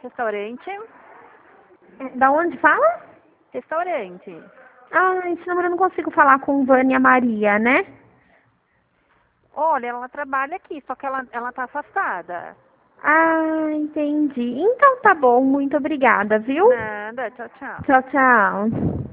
Restaurante? Da onde fala? Restaurante. Ah, esse número eu não consigo falar com Vânia Maria, né? Olha, ela trabalha aqui, só que ela tá afastada. Ah, entendi. Então tá bom, muito obrigada, viu? Nada, tchau, tchau. Tchau, tchau.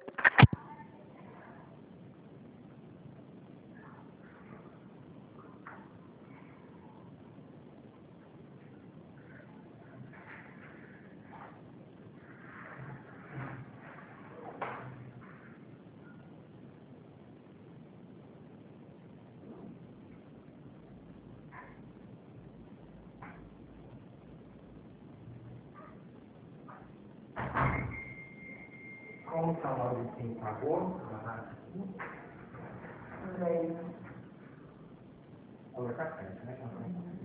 Como o salário tem pagou, colocar frente, né?